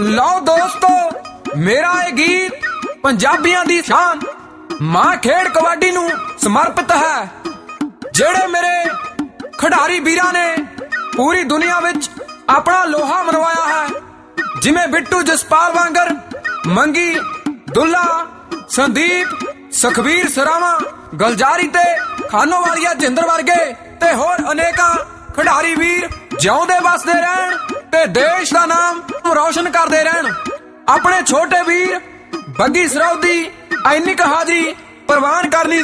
ਲਓ ਦੋਸਤੋ, ਮੇਰਾ ਇਹ ਗੀਤ ਪੰਜਾਬੀਆਂ ਦੀ ਸ਼ਾਨ ਮਾਂ ਖੇਡ ਕਬੱਡੀ ਨੂੰ ਸਮਰਪਿਤ ਹੈ। ਜਿਹੜੇ ਮੇਰੇ ਖਿਡਾਰੀ ਵੀਰਾਂ ਨੇ ਪੂਰੀ ਦੁਨੀਆ ਵਿੱਚ ਆਪਣਾ ਲੋਹਾ ਮਨਵਾਇਆ ਹੈ, ਜਿਵੇਂ ਬਿੱਟੂ ਜਸਪਾਲ ਵਾਂਗਰ, ਮੰਗੀ, ਦੁੱਲਾ, ਸੰਦੀਪ, ਸੁਖਬੀਰ ਸਰਾਵਾਂ, ਗਲਜਾਰੀ ਤੇ ਖਾਨੋਵਾਲੀਆ ਜਿੰਦਰ ਵਰਗੇ ਤੇ ਹੋਰ ਅਨੇਕਾਂ ਖਿਡਾਰੀ ਵੀਰ ਜਿਉਂਦੇ ਵਸਦੇ ਰਹਿਣ ਤੇ ਦੇਸ਼ ਦਾ ਨਾਮ ਰੌਸ਼ਨ ਕਰਦੇ ਰਹਿਣ। ਆਪਣੇ ਛੋਟੇ ਵੀਰ ਬੱਗੀ ਸਰੋਂ ਦੀ ਇੰਨੀ ਕੁ ਹਾਜ਼ਰੀ ਪ੍ਰਵਾਨ ਕਰਨੀ।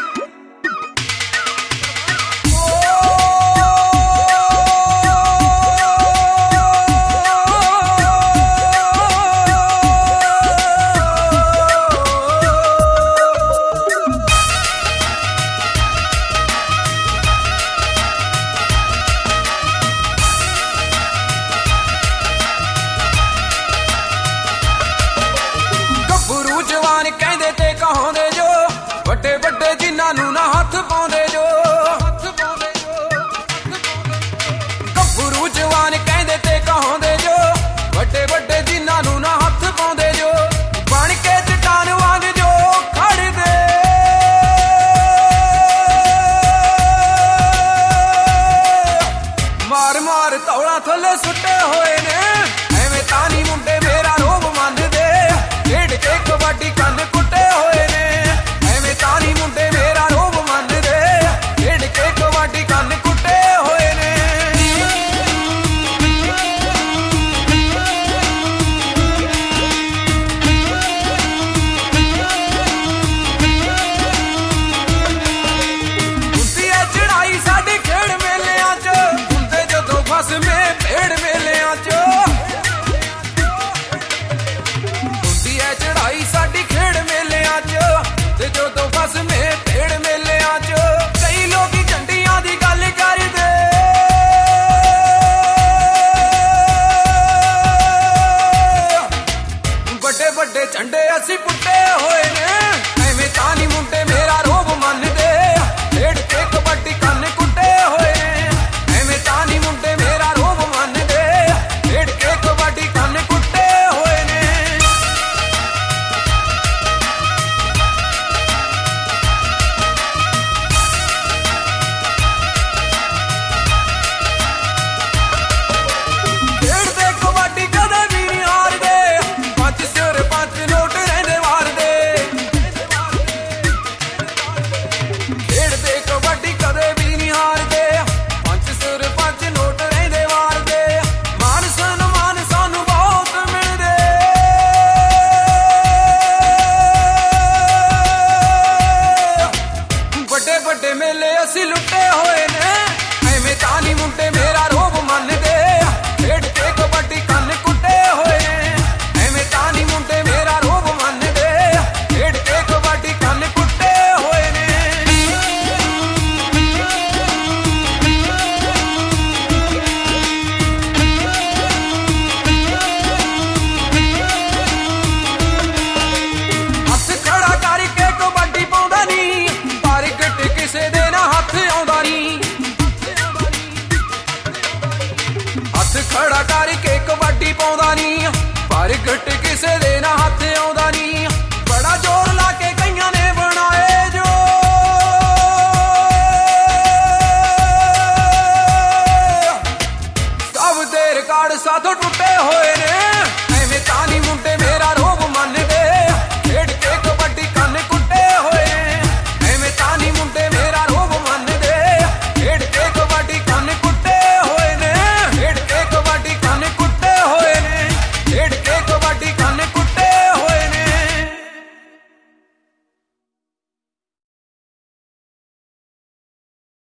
ਕਹਿੰਦੇ ਤੇ ਕਹਾਉਂਦੇ ਜੋ ਵੱਡੇ ਵੱਡੇ ਜਿਨ੍ਹਾਂ ਨੂੰ ਨਾ ਹੱਥ ਪਾਉਂਦੇ ਜੋ, ਗੱਭਰੂ ਜਵਾਨ ਕਹਿੰਦੇ ਤੇ ਕਹਾਉਂਦੇ ਜੋ ਵੱਡੇ ਵੱਡੇ ਜਿਨ੍ਹਾਂ ਨੂੰ ਨਾ ਹੱਥ ਪਾਉਂਦੇ ਜੋ, ਬਣ ਕੇ ਚਟਾਨ ਵਾਂਗ ਜੋ ਖੜਦੇ, ਮਾਰ ਮਾਰ ਧੌਲਾ ਥੱਲੇ ਸੁੱਟੇ ਹੋਏ ਨੇ। ਐਵੇਂ ਤਾਂ ਨਹੀਂ ਮੁੰਡੇ ਮੇਰਾ ਰੋਬ ਮੰਨਦੇ, ਖੇਡ ਕੇ ਕਬੱਡੀ ਕੰਨ ਕੁੱਟੇ ਹੋਏ ਨੇ। ਐਵੇਂ ਤਾਂ ਨਹੀਂ ਮੁੰਡੇ ਮੇਰਾ ਰੋਬ ਮੰਨਦੇ, ਖੇਡ ਕੇ ਕਬੱਡੀ ਕੰਨ ਕੁੱਟੇ ਹੋਏ ਨੇ। ਹੁੰਦੀ ਐ ਚੜਾਈ ਸਾਡੀ ਖੇਡ ਮੇਲਿਆਂ 'ਚ, ਹੁੰਦੇ ਜਦੋਂ ਫਸਵੇਂ ਭੇਡ ਮੇਲਿਆਂ 'ਚ। ਹੁੰਦੀ ਐ ਚੜਾਈ ਸਾਡੀ ਖੇਡ ਮੇਲਿਆਂ 'ਚ ਤੇ ਜਦੋਂ ਫਸਵੇਂ ਭੇਡ ਮੇਲਿਆਂ 'ਚ। ਕਈ ਲੋਕੀ ਝੰਡੀਆਂ ਦੀ ਗੱਲ ਕਰਦੇ, ਵੱਡੇ ਵੱਡੇ ਝੰਡੇ ਅਸੀਂ ਪੁੱਟੇ ਹੋਏ ਨੇ। ਐਵੇਂ ਤਾਂ ਨਹੀਂ ਮੁੰਡੇ ਮੇਰਾ ਰੋਬ ਮੰਨਦੇ, ਖੇਡ ਕੇ ਕਬੱਡੀ ਕੰਨ ਕੁੱਟੇ ਹੋਏ ਨੇ। ਐਵੇਂ ਤਾਂ ਨਹੀਂ ਮੁੰਡੇ ਮੇਰਾ ਰੋਬ ਮੰਨਦੇ, ਖੇਡ ਕੇ ਕਬੱਡੀ ਕੰਨ ਕੁੱਟੇ ਹੋਏ ਨੇ। ਖੇਡਦੇ ਕਬੱਡੀ ਕਦੇ ਵੀ ਨਹੀਂ ਹਾਰਦੇ, ਪੰਜ ਸਿਰ ਪੰਜ ਨੋਟ ਰਹਿੰਦੇ ਵਾਰਦੇ। ਖੇਡਦੇ ਕਬੱਡੀ ਕਦੇ ਵੀ ਨਹੀਂ ਹਾਰਦੇ, ਪੰਜ ਸਿਰ ਪੰਜ ਨੋਟ ਰਹਿੰਦੇ ਵਾਰਦੇ। ਮਾਨ ਸਨਮਾਨ ਸਾਨੂੰ ਬਹੁਤ ਮਿਲਦੇ, ਵੱਡੇ ਵੱਡੇ ਮੇਲੇ ਅਸੀਂ ਲੁੱਟੇ ਹੋਏ ਨੇ। ਐਵੇਂ ਤਾਂ ਨਹੀਂ ਮੁੰਡੇ ਮੇਰਾ ਰੋਬ ਮੰਨਦੇ, ਖੇਡ ਕੇ ਕਬੱਡੀ ਕੰਨ ਕੁੱਟੇ ਹੋਏ ਨੇ। ਐਵੇਂ ਤਾਂ ਨਹੀਂ ਮੁੰਡੇ ਮੇਰਾ ਰੋਬ ਮੰਨਦੇ, ਖੇਡ ਕੇ ਕਬੱਡੀ ਕੰਨ ਕੁੱਟੇ ਹੋਏ ਨੇ। ਹੱਥ ਖੜਾ ਕਰਕੇ ਕਬੱਡੀ ਪਾਉਂਦਾ ਨਹੀਂ, ਪਰ ਗਿੱਟ ਕਿਸੇ ਦੇ ਨਾ ਹੱਥ ਆਉਂਦਾ ਨਹੀਂ। ਹੱਥ ਖੜਾ ਕਰਕੇ ਕਬੱਡੀ ਪਾਉਂਦਾ ਨਹੀਂ, ਪਰ ਗਿੱਟ